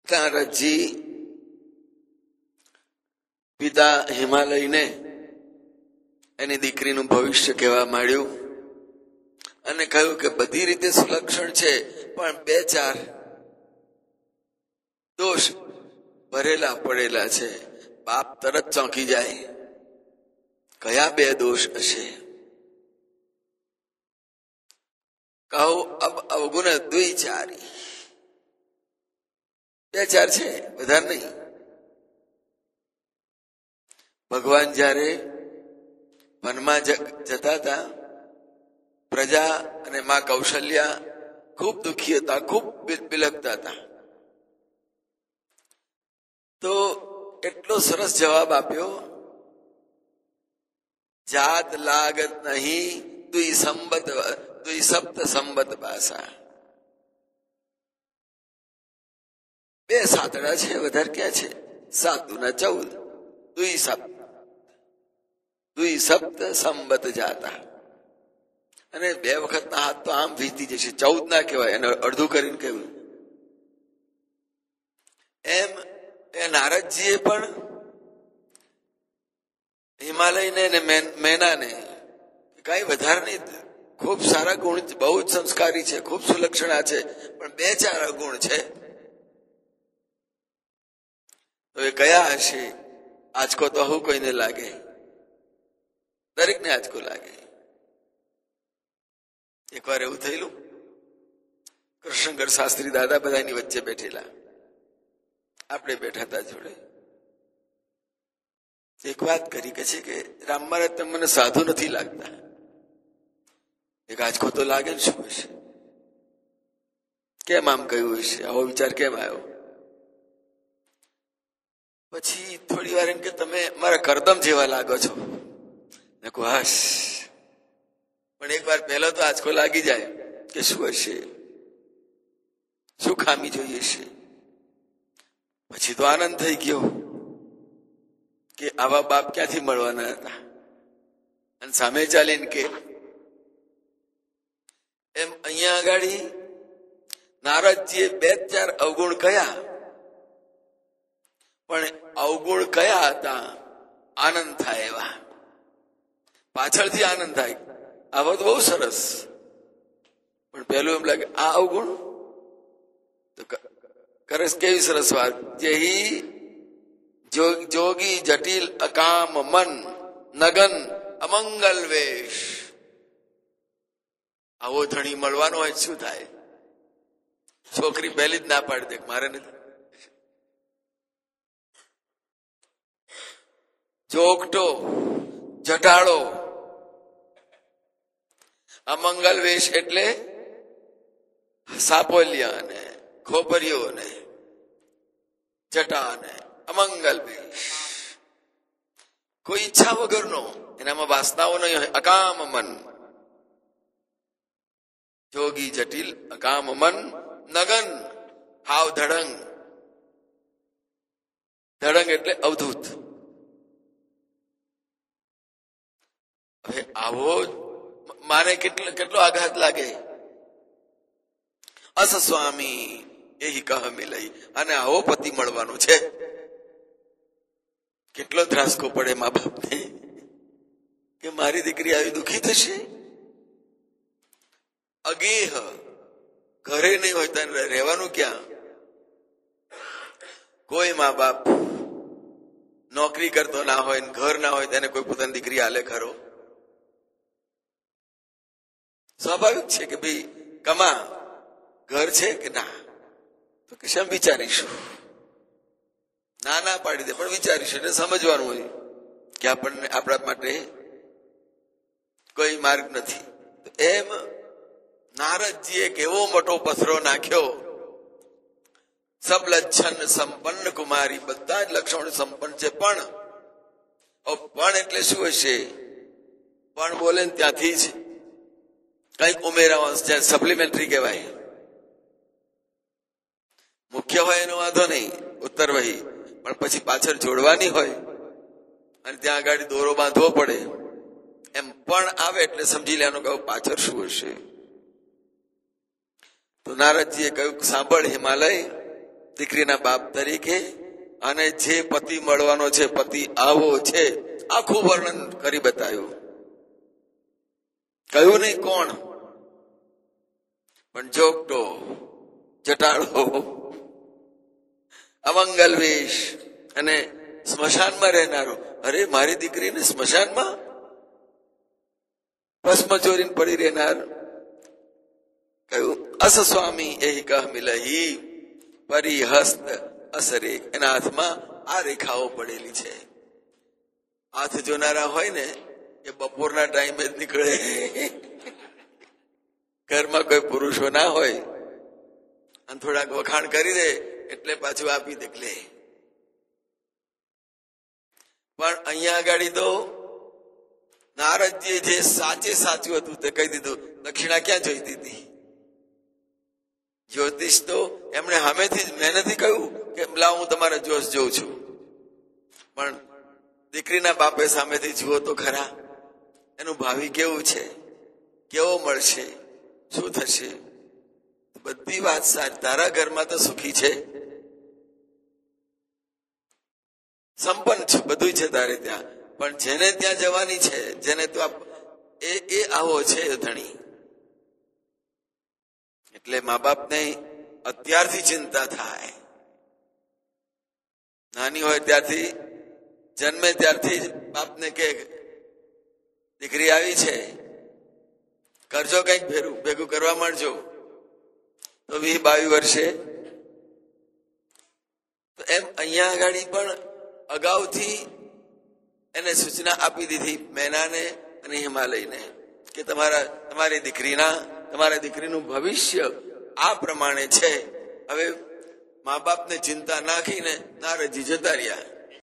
નારદજી પિતા હિમાલયને એની દીકરીનું ભવિષ્ય કહેવા માંડ્યું અને કહ્યું કે બધી રીતે સુલક્ષણ છે, પણ 2-4 દોષ ભરેલા પડેલા છે. બાપ તરત ચોંકી જાય, કયા 2 દોષ હશે? કહો અબ અવગુણ દ્વિચારી. 2-4 છે, વધારે નહીં. ભગવાન જયારે વનમાં જતા હતા, પ્રજા અને માં કૌશલ્યા ખૂબ દુઃખી હતા, ખૂબ બિલખતા હતા. તો એટલો સરસ જવાબ આપ્યો, જાત લાગત નહીં દ્વિસપ્ત સંબત ભાષા. 2 સાતડા છે, વધારે ક્યાં છે? 7 દુના 14, દ્વિસપ્ત સંબત જાતા. અને 2 વખતના હાથ તો આમ વીતી જશે, 14 ના કહેવાય, એને અડધું કરીને કહ્યું. એમ એ નારદજીએ પણ હિમાલયને અને મેનાને કઈ વધારે નહીં, ખૂબ સારા ગુણ, બહુ જ સંસ્કારી છે, ખૂબ સુલક્ષણા છે, પણ 2-4 ગુણ છે. તો એ કયા હશે? આજકો તો હું કોઈને લાગે, દરેકને આજકો લાગે. એકવાર એવું થયેલું, કૃષ્ણગઢ શાસ્ત્રી દાદા બધાની વચ્ચે બેઠેલા, આપણે બેઠા હતા જોડે. એક વાત કરી કે છે કે રામ મહારાજ તમે મને સાધુ નથી લાગતા. એક આજકો તો લાગે ને, શું હશે? કેમ આમ કહ્યું હશે? આવો વિચાર કેમ આવ્યો? પછી થોડી વાર એમ કે તમે મારા કરદમ જેવા લાગો છો. હાશ, પણ એક વાર પહેલો તો આજકો લાગી જાય કે શું હશે, શું ખામી જોઈએ છે. પછી તો આનંદ થઈ ગયો કે આવા બાપ ક્યાંથી મળવાના હતા. અને સામે ચાલીને કે એમ અહીંયા આગળ નારદજીએ 2-4 અવગુણ કયા, પણ અવગુણ કયા હતા આનંદ થાય એવા, પાછળથી આનંદ થાય. આ વાત બહુ સરસ, પણ પહેલું એમ લાગે આ અવગુણ તો કરે. કેવી સરસ વાત! જેહી જોગી જટિલ અકામ મન નગન અમંગલ વેશ. આવો ધણી મળવાનો હોય શું થાય? છોકરી પહેલી જ ના પાડી દે, મારે નથી. જોગટો, જટાળો, અમંગલ વેશ એટલે સાપોલિયા ને ખોપરીઓ ને જટા ને અમંગલ વેશ. કોઈ ઈચ્છા વગરનો, એનામાં વાસનાઓ નહીં હોય. અકામ મન, જોગી જટિલ અકામ મન નગન હાવ ધડંગ. ધડંગ એટલે અવધૂત. હવે આવો માને કેટલો આઘાત લાગે. અસ સ્વામી એ કહ મિલઈ, અને આવો પતિ મળવાનો છે. કેટલો ધ્રાસકો પડે મા બાપને કે મારી દીકરી આવી દુઃખી થશે. અગેહ, ઘરે નહીં હોય ત્યારે રહેવાનું ક્યાં? કોઈ મા બાપ નોકરી કરતો ના હોય, ઘર ના હોય, તેને કોઈ પોતાની દીકરી આલે ખરો? સ્વાભાવિક છે કે ભાઈ કમા, ઘર છે કે ના, તો કે શેમ વિચારીશું? ના પાડી દે, પણ વિચારીશું. એટલે સમજવાનું હોય કે આપણને આપણા માટે કોઈ માર્ગ નથી. એમ નારદજીએ એક એવો મોટો પથરો નાખ્યો. સબ લક્ષણ સંપન્ન કુમારી, બધા જ લક્ષણો સંપન્ન છે, પણ એટલે શું હશે? પણ બોલે ને ત્યાંથી જ કઈક ઉમેરાવાનું, સપ્લિમેન્ટરી કહેવાય. મુખ્ય હોય એનો વાંધો નહીં, ઉત્તર વહી, પણ પછી પાછળ જોડવાની હોય અને ત્યાં આગળ દોરો બાંધવો પડે. એમ પણ આવે એટલે સમજી લેવાનું કે પાછળ શું હશે. તો નારદજીએ કહ્યું, સાંભળ હિમાલય, દીકરીના બાપ તરીકે, અને જે પતિ મળવાનો છે, પતિ આવો છે, આખું વર્ણન કરી બતાવ્યું. કહ્યું નહીં કોણ, પણ જોગટો, જટાળો, અમંગલ વેશ અને સ્મશાનમાં રહેનારો. અરે મારી દીકરીને સ્મશાનમાં ભસ્મ ચોરીને પડી રહેનાર. કહ્યું અસ સ્વામી એહી કહ મિલહી પરિહસ્ત અસરે. એના હાથમાં આ રેખાઓ પડેલી છે. હાથ જોનારા હોય ને એ બપોરના ટાઈમે જ નીકળે, ઘરમાં કોઈ પુરુષો ના હોય અને થોડાક વખાણ કરી દે એટલે પાછું આપી દે. પણ અહીંયા આગળ તો નારદજીએ જે સાચે સાચું હતું તે કહી દીધું. દક્ષિણા ક્યાં જોઈતી હતી? જ્યોતિષ તો એમણે સામેથી મેં નથી કહ્યું કે લાવ હું તમારા જોશ જોઉં છું, પણ દીકરીના બાપે સામેથી જુઓ તો ખરા એનું ભાવિ કેવું છે, કેવો મળશે, શું થશે. બધી વાત સારી. તારા ઘરમાં તો સુખી છે, સંપન્ન છે, બધું છે તારે ત્યાં, પણ જેને ત્યાં જવાની છે, જેને તો એ આવો છે ધણી. એટલે મા બાપને અત્યારથી ચિંતા થાય. નાની હોય ત્યારથી, જન્મે ત્યારથી બાપને કે દીકરી આવી છે, કરજો કઈક ભેગું કરવા માંડજો. તો 20-22 વર્ષે એમ અહીંયા આગળ પણ અગાઉથી એને સૂચના આપી દીધી મેનાને અને હિમાલયને કે તમારી દીકરીનું ભવિષ્ય આ પ્રમાણે છે. હવે મા બાપને ચિંતા નાખીને નારદજી જતા રહ્યા.